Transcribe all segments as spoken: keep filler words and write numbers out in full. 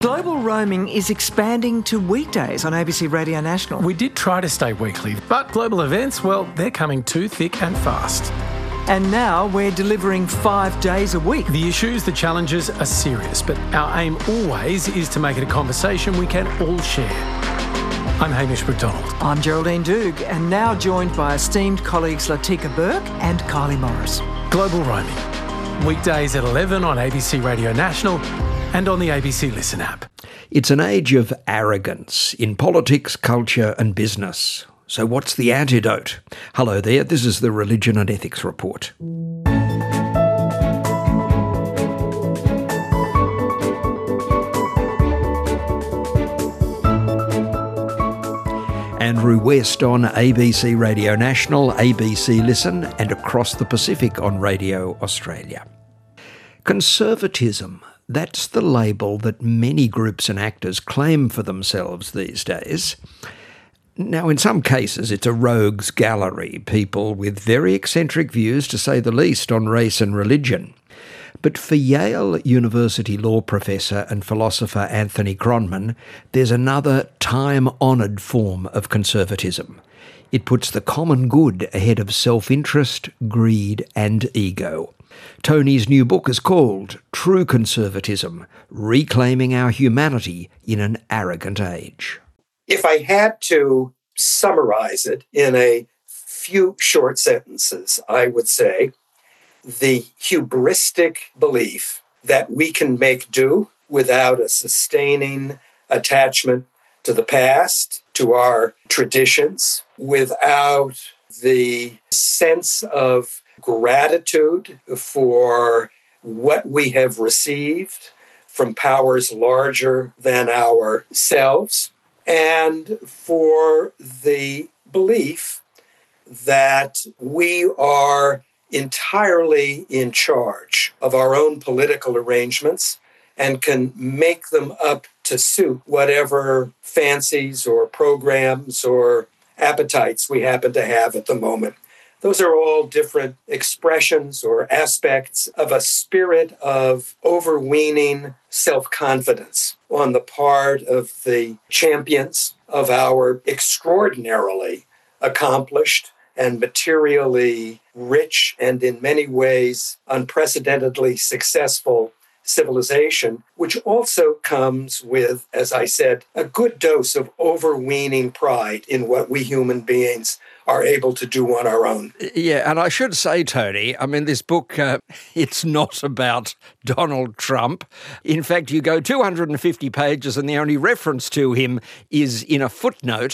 Global roaming is expanding to weekdays on A B C Radio National. We did try to stay weekly, but global events, well, they're coming too thick and fast. And now we're delivering five days a week. The issues, the challenges are serious, but our aim always is to make it a conversation we can all share. I'm Hamish McDonald. I'm Geraldine Doog, and now joined by esteemed colleagues Latika Burke and Kylie Morris. Global roaming. Weekdays at eleven on A B C Radio National and on the A B C Listen app. It's an age of arrogance in politics, culture and business. So what's the antidote? Hello there, this is the Religion and Ethics Report. Andrew West on A B C Radio National, A B C Listen and across the Pacific on Radio Australia. Conservatism. That's the label that many groups and actors claim for themselves these days. Now, in some cases, it's a rogues gallery, people with very eccentric views, to say the least, on race and religion. But for Yale University law professor and philosopher Anthony Kronman, there's another time-honoured form of conservatism. It puts the common good ahead of self-interest, greed and ego. Tony's new book is called True Conservatism, Reclaiming Our Humanity in an Arrogant Age. If I had to summarize it in a few short sentences, I would say the hubristic belief that we can make do without a sustaining attachment to the past, to our traditions, without the sense of gratitude for what we have received from powers larger than ourselves, and for the belief that we are entirely in charge of our own political arrangements and can make them up to suit whatever fancies or programs or appetites we happen to have at the moment. Those are all different expressions or aspects of a spirit of overweening self-confidence on the part of the champions of our extraordinarily accomplished and materially rich and in many ways unprecedentedly successful civilization, which also comes with, as I said, a good dose of overweening pride in what we human beings are able to do on our own. Yeah, and I should say, Tony, I mean, this book, uh, it's not about Donald Trump. In fact, you go two hundred fifty pages and the only reference to him is in a footnote.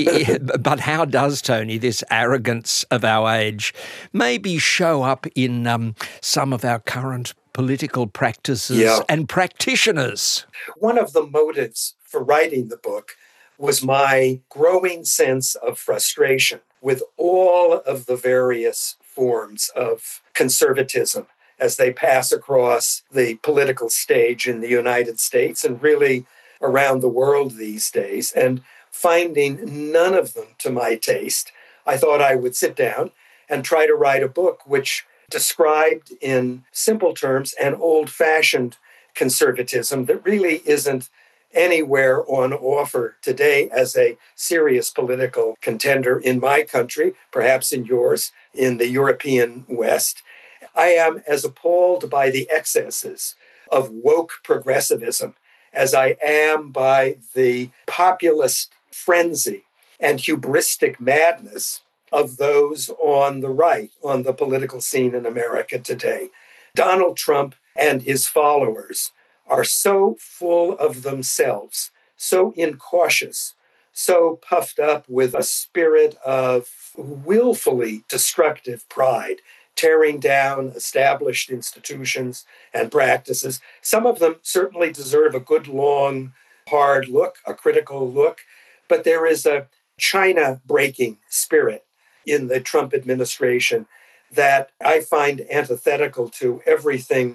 But how does, Tony, this arrogance of our age maybe show up in um, some of our current political practices yeah. and practitioners? One of the motives for writing the book was my growing sense of frustration with all of the various forms of conservatism as they pass across the political stage in the United States and really around the world these days, and finding none of them to my taste. I thought I would sit down and try to write a book which described in simple terms an old-fashioned conservatism that really isn't anywhere on offer today as a serious political contender in my country, perhaps in yours, in the European West. I am as appalled by the excesses of woke progressivism as I am by the populist frenzy and hubristic madness of those on the right, on the political scene in America today. Donald Trump and his followers are so full of themselves, so incautious, so puffed up with a spirit of willfully destructive pride, tearing down established institutions and practices. Some of them certainly deserve a good, long, hard look, a critical look, but there is a China-breaking spirit in the Trump administration that I find antithetical to everything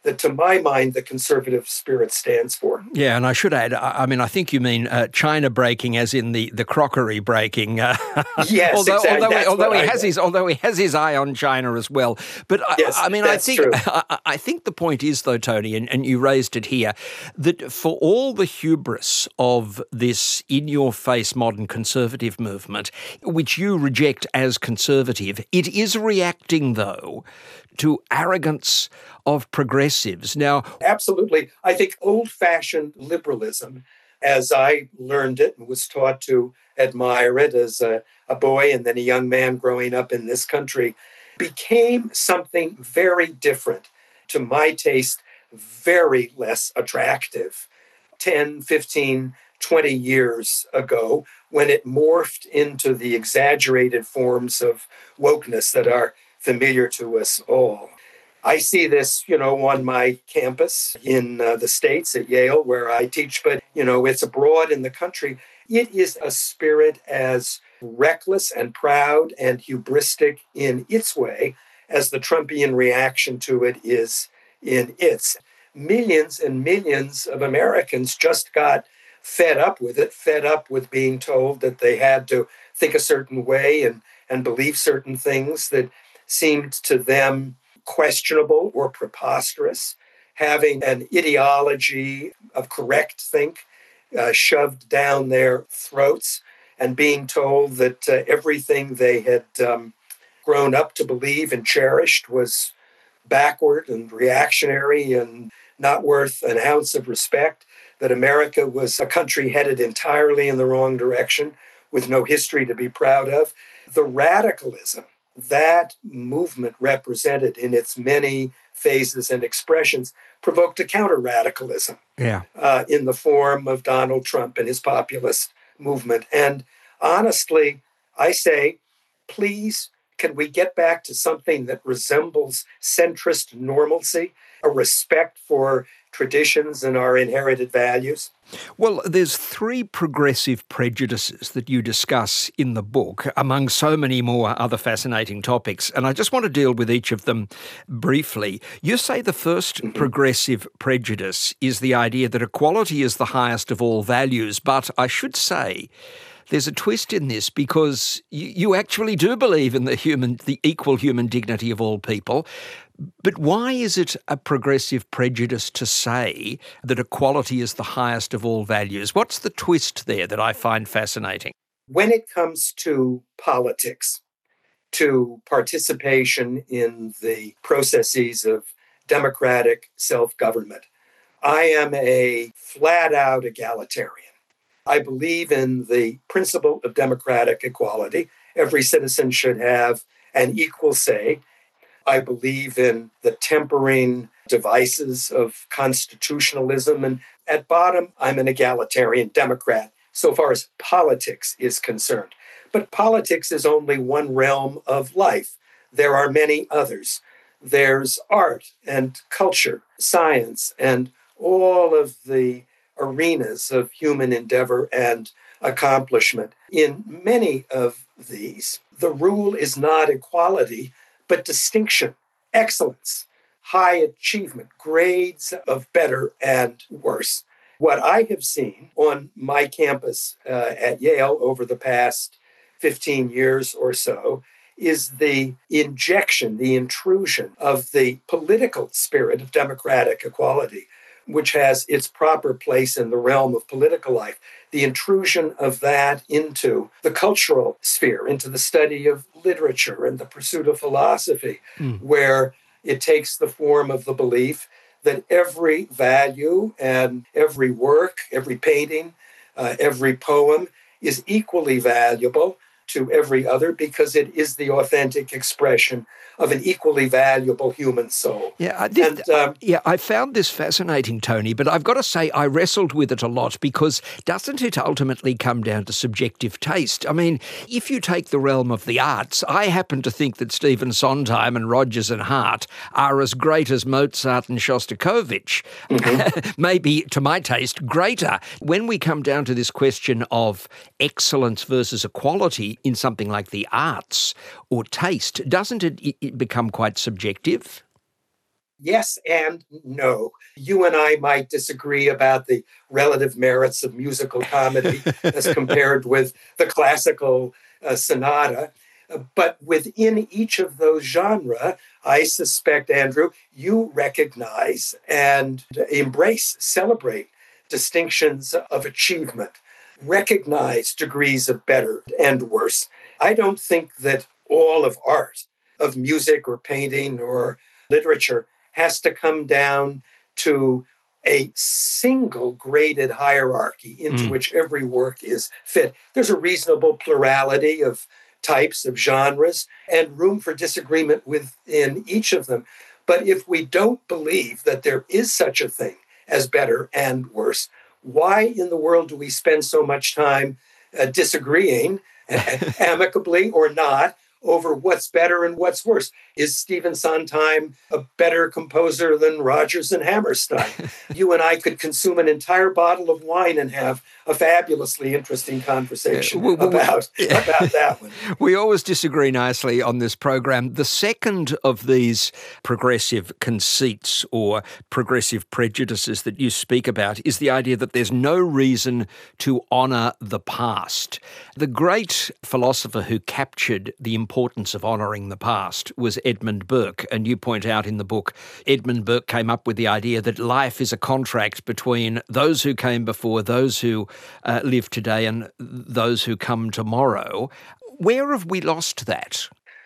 that, to my mind, the conservative spirit stands for. Yeah, and I should add, I, I mean, I think you mean uh, China breaking as in the, the crockery breaking. Uh, yes, although, exactly. Although, That's although he I has mean. his, although he has his eye on China as well. But I, yes, I mean, that's I think true. I, I think the point is, though, Tony, and, and you raised it here, that for all the hubris of this in-your-face modern conservative movement, which you reject as conservative, it is reacting, though, to arrogance of progressives. Now, absolutely. I think old-fashioned liberalism, as I learned it and was taught to admire it as a, a boy and then a young man growing up in this country, became something very different, to my taste, very less attractive ten, fifteen, twenty years ago, when it morphed into the exaggerated forms of wokeness that are familiar to us all. I see this, you know, on my campus in uh, the States at Yale, where I teach, but, you know, it's abroad in the country. It is a spirit as reckless and proud and hubristic in its way as the Trumpian reaction to it is in its. Millions and millions of Americans just got fed up with it, fed up with being told that they had to think a certain way and, and believe certain things that seemed to them questionable or preposterous, having an ideology of correct think uh, shoved down their throats, and being told that uh, everything they had um, grown up to believe and cherished was backward and reactionary and not worth an ounce of respect, that America was a country headed entirely in the wrong direction with no history to be proud of. The radicalism that movement represented in its many phases and expressions provoked a counter-radicalism yeah. uh, in the form of Donald Trump and his populist movement. And honestly, I say, please, can we get back to something that resembles centrist normalcy, a respect for traditions and our inherited values? Well, there's three progressive prejudices that you discuss in the book, among so many more other fascinating topics, and I just want to deal with each of them briefly. You say the first mm-hmm. progressive prejudice is the idea that equality is the highest of all values, but I should say there's a twist in this, because you, you actually do believe in the human, the equal human dignity of all people. But why is it a progressive prejudice to say that equality is the highest of all values? What's the twist there that I find fascinating? When it comes to politics, to participation in the processes of democratic self-government, I am a flat-out egalitarian. I believe in the principle of democratic equality. Every citizen should have an equal say. I believe in the tempering devices of constitutionalism. And at bottom, I'm an egalitarian Democrat so far as politics is concerned. But politics is only one realm of life. There are many others. There's art and culture, science, and all of the arenas of human endeavor and accomplishment. In many of these, the rule is not equality, but distinction, excellence, high achievement, grades of better and worse. What I have seen on my campus uh, at Yale over the past fifteen years or so is the injection, the intrusion of the political spirit of democratic equality, which has its proper place in the realm of political life, the intrusion of that into the cultural sphere, into the study of literature and the pursuit of philosophy, mm. where it takes the form of the belief that every value and every work, every painting, uh, every poem is equally valuable to every other because it is the authentic expression of an equally valuable human soul. Yeah, I, this, and, um, yeah, I found this fascinating, Tony, but I've got to say I wrestled with it a lot because doesn't it ultimately come down to subjective taste? I mean, if you take the realm of the arts, I happen to think that Stephen Sondheim and Rodgers and Hart are as great as Mozart and Shostakovich, mm-hmm. maybe to my taste greater. When we come down to this question of excellence versus equality in something like the arts or taste, doesn't it, it become quite subjective? yes and no. You and I might disagree about the relative merits of musical comedy as compared with the classical uh, sonata. Uh, But within each of those genres, I suspect, Andrew, you recognize and embrace, celebrate distinctions of achievement, recognize degrees of better and worse. I don't think that all of art, of music or painting or literature, has to come down to a single graded hierarchy into Mm. which every work is fit. There's a reasonable plurality of types of genres and room for disagreement within each of them. But if we don't believe that there is such a thing as better and worse, why in the world do we spend so much time uh, disagreeing, amicably or not, over what's better and what's worse? Is Stephen Sondheim a better composer than Rodgers and Hammerstein? You and I could consume an entire bottle of wine and have a fabulously interesting conversation Yeah, well, well, about, yeah. about that one. We always disagree nicely on this program. The second of these progressive conceits or progressive prejudices that you speak about is the idea that there's no reason to honour the past. The great philosopher who captured the importance of honouring the past was Edmund Burke, and you point out in the book, Edmund Burke came up with the idea that life is a contract between those who came before, those who uh, live today, and those who come tomorrow. Where have we lost that?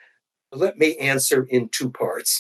Let me answer in two parts.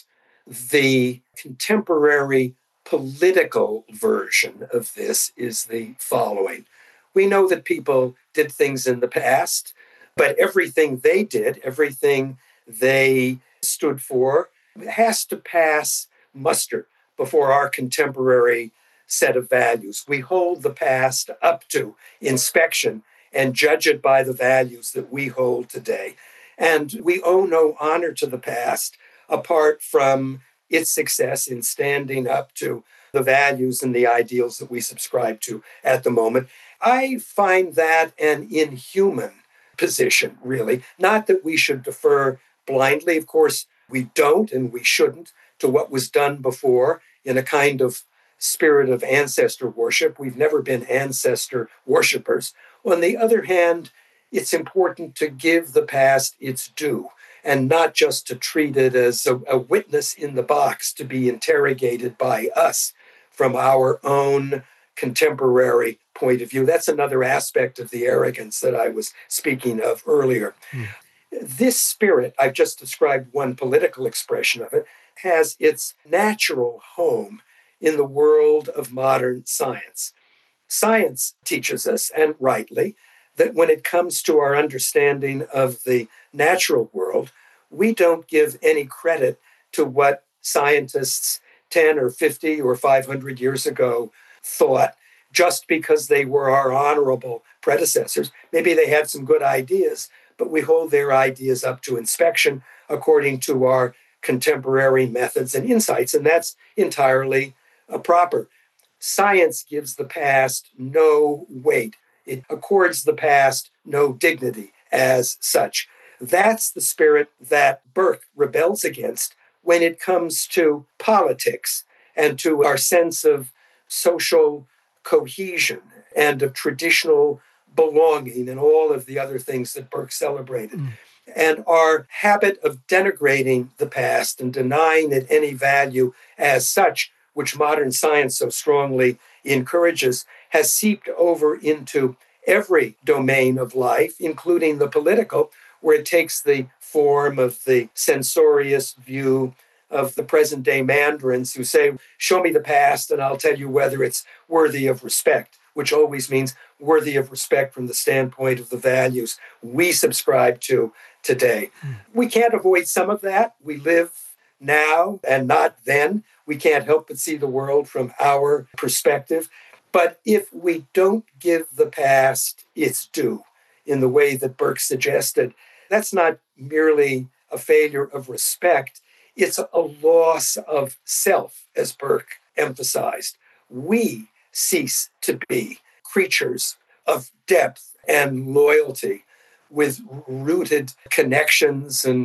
The contemporary political version of this is the following. We know that people did things in the past, but everything they did, everything they stood for, has to pass muster before our contemporary set of values. We hold the past up to inspection and judge it by the values that we hold today. And we owe no honor to the past apart from its success in standing up to the values and the ideals that we subscribe to at the moment. I find that an inhuman position, really. Not that we should defer blindly. Of course, we don't and we shouldn't to what was done before in a kind of spirit of ancestor worship. We've never been ancestor worshipers. On the other hand, it's important to give the past its due and not just to treat it as a, a witness in the box to be interrogated by us from our own contemporary point of view. That's another aspect of the arrogance that I was speaking of earlier. Mm. This spirit, I've just described one political expression of it, has its natural home in the world of modern science. Science teaches us, and rightly, that when it comes to our understanding of the natural world, we don't give any credit to what scientists ten or fifty or five hundred years ago thought just because they were our honorable predecessors. Maybe they had some good ideas, but we hold their ideas up to inspection according to our contemporary methods and insights, and that's entirely uh, proper. Science gives the past no weight. It accords the past no dignity as such. That's the spirit that Burke rebels against when it comes to politics and to our sense of social cohesion and of traditional belonging and all of the other things that Burke celebrated. Mm. And our habit of denigrating the past and denying it any value as such, which modern science so strongly encourages, has seeped over into every domain of life, including the political, where it takes the form of the censorious view of the present-day mandarins who say, show me the past and I'll tell you whether it's worthy of respect, which always means worthy of respect from the standpoint of the values we subscribe to today. Mm. We can't avoid some of that. We live now and not then. We can't help but see the world from our perspective. But if we don't give the past its due in the way that Burke suggested, that's not merely a failure of respect. It's a loss of self, as Burke emphasized. We cease to be creatures of depth and loyalty with rooted connections and,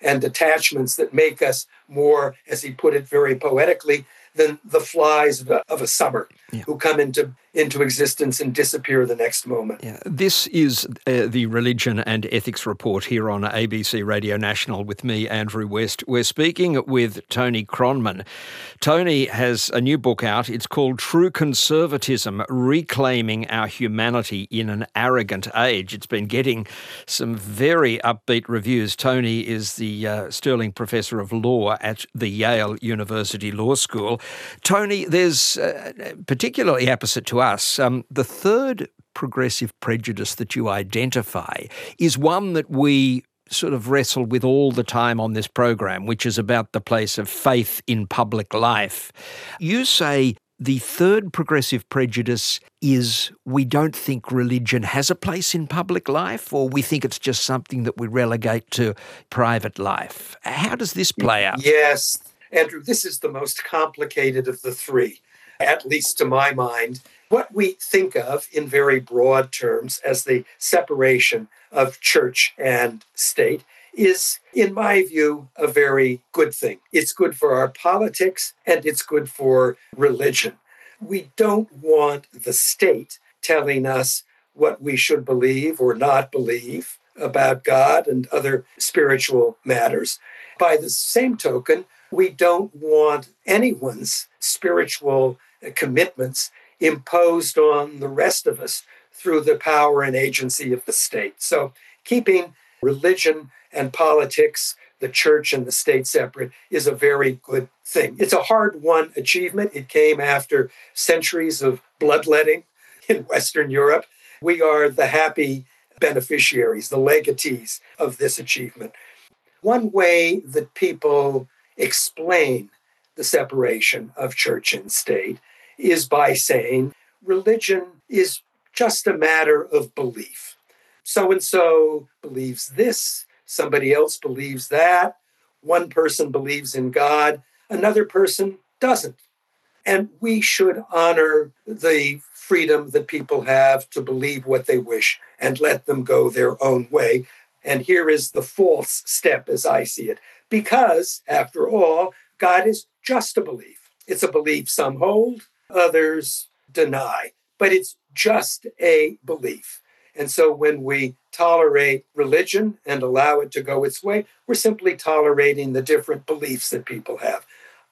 and attachments that make us more, as he put it very poetically, than the flies of a, of a summer yeah. who come into into existence and disappear the next moment. Yeah. This is uh, the Religion and Ethics Report here on A B C Radio National with me, Andrew West. We're speaking with Tony Kronman. Tony has a new book out. It's called True Conservatism, Reclaiming Our Humanity in an Arrogant Age. It's been getting some very upbeat reviews. Tony is the uh, Sterling Professor of Law at the Yale University Law School. Tony, there's uh, particularly opposite to us, um, the third progressive prejudice that you identify is one that we sort of wrestle with all the time on this program, which is about the place of faith in public life. You say the third progressive prejudice is we don't think religion has a place in public life, or we think it's just something that we relegate to private life. How does this play out? Yes, Andrew, this is the most complicated of the three, at least to my mind. What we think of in very broad terms as the separation of church and state is, in my view, a very good thing. It's good for our politics and it's good for religion. We don't want the state telling us what we should believe or not believe about God and other spiritual matters. By the same token, we don't want anyone's spiritual commitments imposed on the rest of us through the power and agency of the state. So keeping religion and politics, the church and the state separate, is a very good thing. It's a hard-won achievement. It came after centuries of bloodletting in Western Europe. We are the happy beneficiaries, the legatees of this achievement. One way that people explain the separation of church and state is by saying religion is just a matter of belief. So-and-so believes this, somebody else believes that, one person believes in God, another person doesn't. And we should honor the freedom that people have to believe what they wish and let them go their own way. And here is the false step as I see it. Because, after all, God is just a belief. It's a belief some hold, others deny, but it's just a belief. And so when we tolerate religion and allow it to go its way, we're simply tolerating the different beliefs that people have.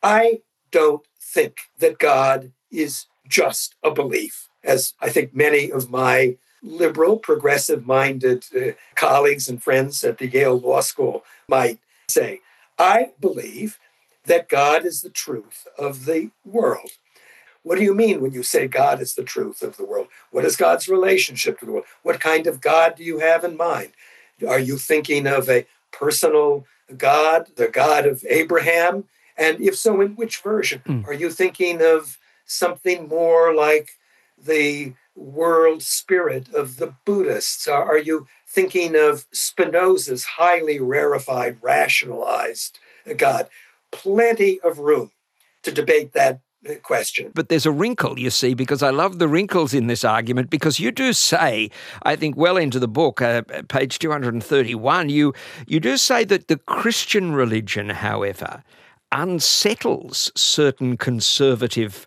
I don't think that God is just a belief, as I think many of my liberal, progressive-minded uh, colleagues and friends at the Yale Law School might say. I believe that God is the truth of the world. What do you mean when you say God is the truth of the world? What is God's relationship to the world? What kind of God do you have in mind? Are you thinking of a personal God, the God of Abraham? And if so, in which version? Mm. Are you thinking of something more like the world spirit of the Buddhists? Are you thinking of Spinoza's highly rarefied, rationalized God? Plenty of room to debate that question. But there's a wrinkle, you see, because I love the wrinkles in this argument, because you do say, I think well into the book, uh, page two hundred thirty-one, you, you do say that the Christian religion, however, unsettles certain conservative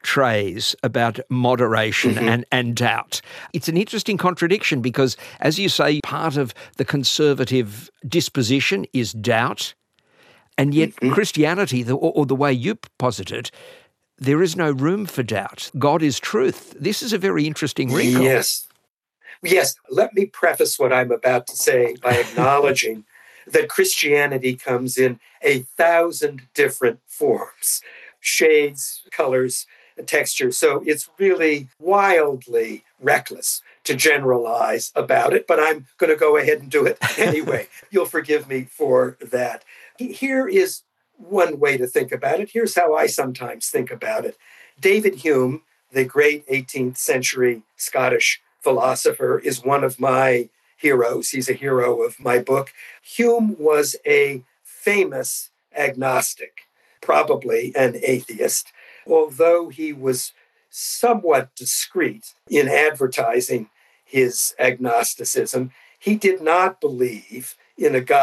trays about moderation mm-hmm. and, and doubt. It's an interesting contradiction because, as you say, part of the conservative disposition is doubt, and yet mm-hmm. Christianity, the, or, or the way you posit it, there is no room for doubt. God is truth. This is a very interesting wrinkle. Yes. Yes. Let me preface what I'm about to say by acknowledging that Christianity comes in a thousand different forms, shades, colors, textures. So it's really wildly reckless to generalize about it, but I'm going to go ahead and do it anyway. You'll forgive me for that. Here is one way to think about it. Here's how I sometimes think about it. David Hume, the great eighteenth century Scottish philosopher, is one of my heroes. He's a hero of my book. Hume was a famous agnostic, probably an atheist, although he was somewhat discreet in advertising his agnosticism. He did not believe in a God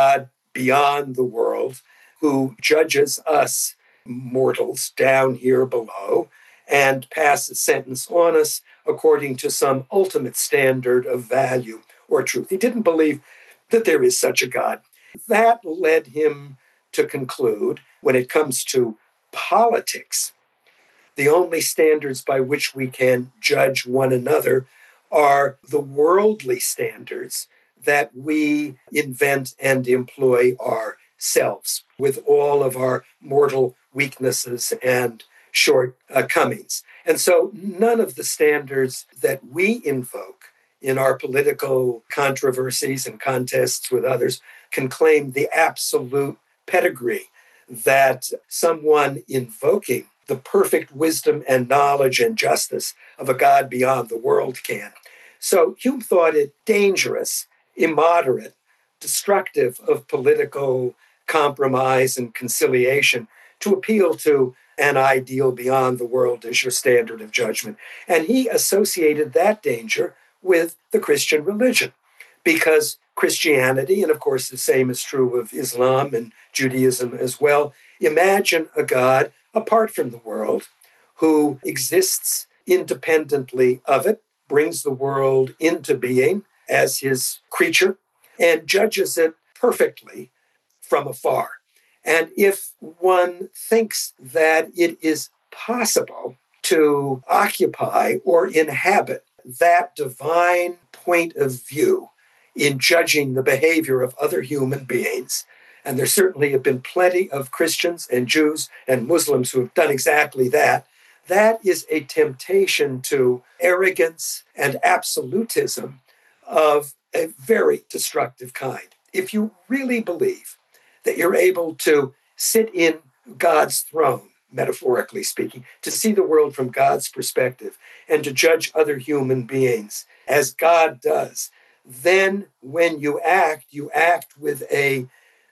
beyond the world who judges us mortals down here below and passes sentence on us according to some ultimate standard of value or truth. He didn't believe that there is such a God. That led him to conclude, when it comes to politics, the only standards by which we can judge one another are the worldly standards that we invent and employ ourselves with all of our mortal weaknesses and shortcomings. And so none of the standards that we invoke in our political controversies and contests with others can claim the absolute pedigree that someone invoking the perfect wisdom and knowledge and justice of a God beyond the world can. So Hume thought it dangerous, immoderate, destructive of political compromise and conciliation to appeal to an ideal beyond the world as your standard of judgment. And he associated that danger with the Christian religion, because Christianity, and of course the same is true of Islam and Judaism as well, imagine a God apart from the world who exists independently of it, brings the world into being as his creature, and judges it perfectly from afar. And if one thinks that it is possible to occupy or inhabit that divine point of view in judging the behavior of other human beings, and there certainly have been plenty of Christians and Jews and Muslims who have done exactly that, that is a temptation to arrogance and absolutism of a very destructive kind. If you really believe that you're able to sit in God's throne, metaphorically speaking, to see the world from God's perspective and to judge other human beings as God does, then when you act, you act with a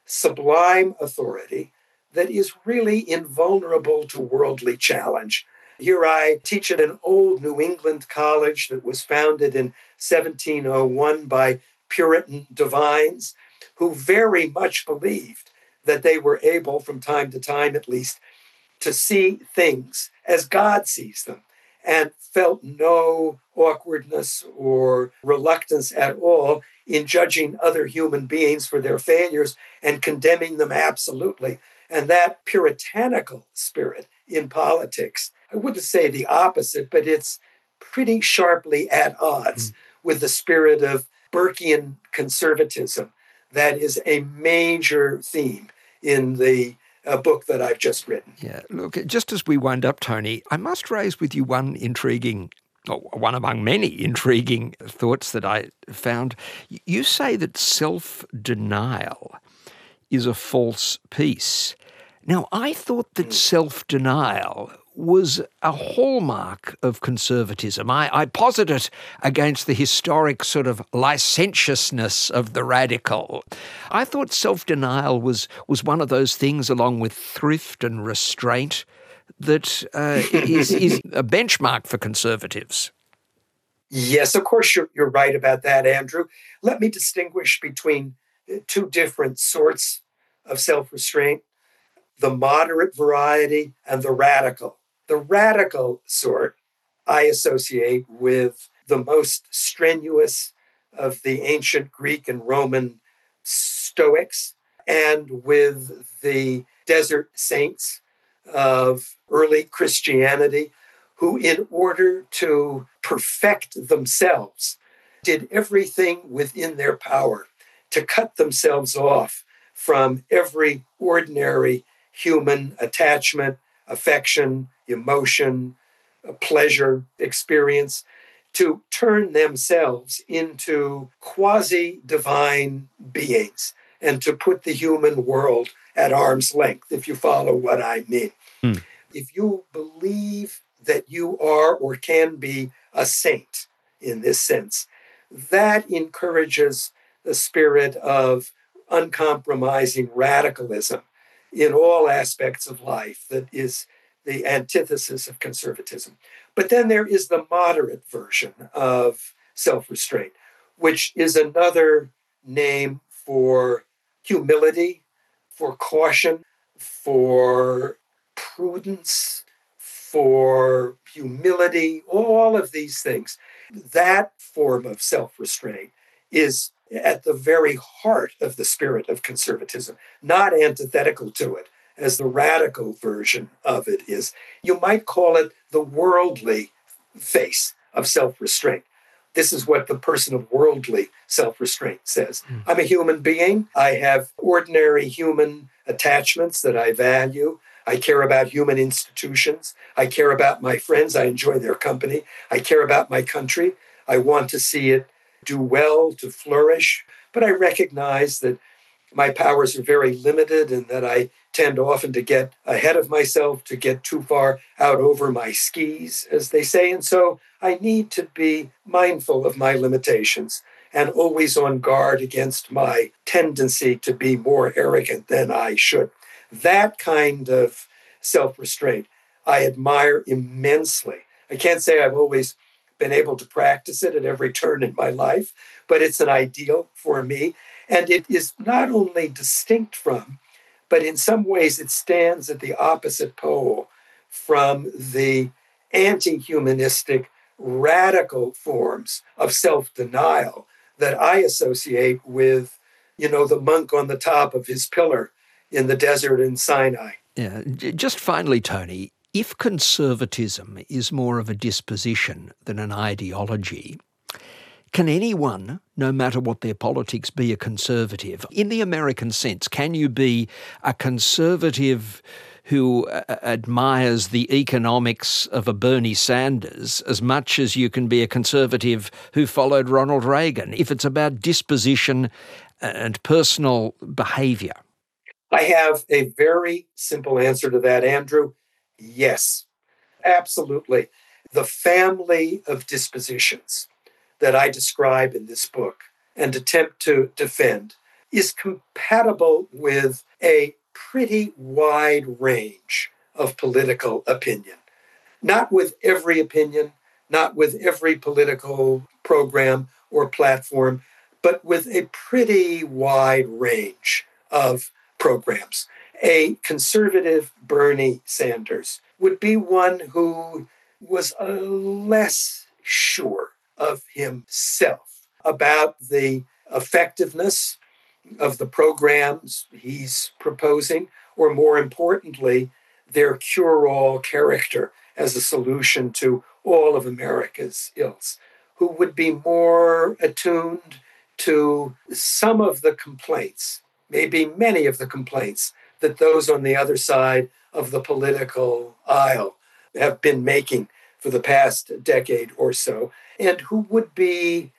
sublime authority that is really invulnerable to worldly challenge. Here I teach at an old New England college that was founded in seventeen oh one by Puritan divines who very much believed that they were able, from time to time at least, to see things as God sees them, and felt no awkwardness or reluctance at all in judging other human beings for their failures and condemning them absolutely. And that puritanical spirit in politics, I wouldn't say the opposite, but it's pretty sharply at odds mm. with the spirit of Burkean conservatism that is a major theme in the a book that I've just written. Yeah, look, just as we wind up, Tony, I must raise with you one intriguing, or one among many intriguing thoughts that I found. You say that self-denial is a false peace. Now, I thought that self-denial was a hallmark of conservatism. I, I posit it against the historic sort of licentiousness of the radical. I thought self-denial was, was one of those things, along with thrift and restraint, that uh, is, is a benchmark for conservatives. Yes, of course you're, you're right about that, Andrew. Let me distinguish between two different sorts of self-restraint: the moderate variety and the radical. The radical sort I associate with the most strenuous of the ancient Greek and Roman Stoics, and with the desert saints of early Christianity, who, in order to perfect themselves, did everything within their power to cut themselves off from every ordinary human attachment, affection, emotion, pleasure, experience, to turn themselves into quasi-divine beings and to put the human world at arm's length, if you follow what I mean. Hmm. If you believe that you are or can be a saint in this sense, that encourages the spirit of uncompromising radicalism in all aspects of life that is the antithesis of conservatism. But then there is the moderate version of self-restraint, which is another name for humility, for caution, for prudence, for humility, all of these things. That form of self-restraint is at the very heart of the spirit of conservatism, not antithetical to it, as the radical version of it is. You might call it the worldly face of self-restraint. This is what the person of worldly self-restraint says. Mm. I'm a human being. I have ordinary human attachments that I value. I care about human institutions. I care about my friends. I enjoy their company. I care about my country. I want to see it do well, to flourish. But I recognize that my powers are very limited and that I tend often to get ahead of myself, to get too far out over my skis, as they say. And so I need to be mindful of my limitations and always on guard against my tendency to be more arrogant than I should. That kind of self-restraint I admire immensely. I can't say I've always been able to practice it at every turn in my life, but it's an ideal for me. And it is not only distinct from, but in some ways it stands at the opposite pole from the anti-humanistic radical forms of self-denial that I associate with, you know, the monk on the top of his pillar in the desert in Sinai. Yeah. Just finally, Tony, if conservatism is more of a disposition than an ideology, can anyone, no matter what their politics, be a conservative? In the American sense, can you be a conservative who uh, admires the economics of a Bernie Sanders as much as you can be a conservative who followed Ronald Reagan, if it's about disposition and personal behaviour? I have a very simple answer to that, Andrew. Yes, absolutely. The family of dispositions that I describe in this book and attempt to defend is compatible with a pretty wide range of political opinion. Not with every opinion, not with every political program or platform, but with a pretty wide range of programs. A conservative Bernie Sanders would be one who was uh, less sure of himself about the effectiveness of the programs he's proposing, or more importantly, their cure-all character as a solution to all of America's ills, who would be more attuned to some of the complaints, maybe many of the complaints, that those on the other side of the political aisle have been making for the past decade or so, and who would be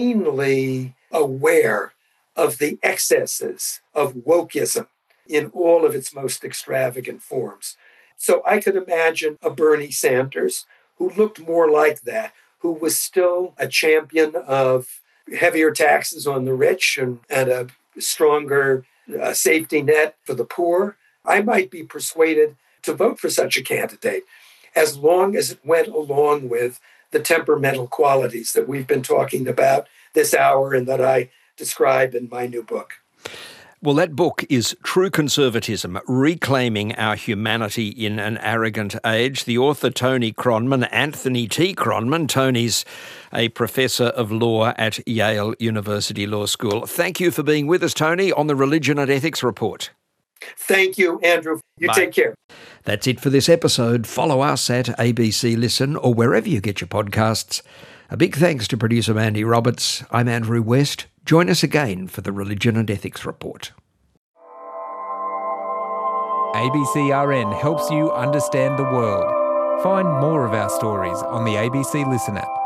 keenly aware of the excesses of wokeism in all of its most extravagant forms. So I could imagine a Bernie Sanders who looked more like that, who was still a champion of heavier taxes on the rich and, and a stronger uh, safety net for the poor. I might be persuaded to vote for such a candidate, as long as it went along with the temperamental qualities that we've been talking about this hour and that I describe in my new book. Well, that book is True Conservatism, Reclaiming Our Humanity in an Arrogant Age. The author, Tony Kronman, Anthony T. Kronman. Tony's a professor of law at Yale University Law School. Thank you for being with us, Tony, on the Religion and Ethics Report. Thank you, Andrew. You Bye. Take care. That's it for this episode. Follow us at A B C Listen or wherever you get your podcasts. A big thanks to producer Mandy Roberts. I'm Andrew West. Join us again for the Religion and Ethics Report. A B C R N helps you understand the world. Find more of our stories on the A B C Listen app.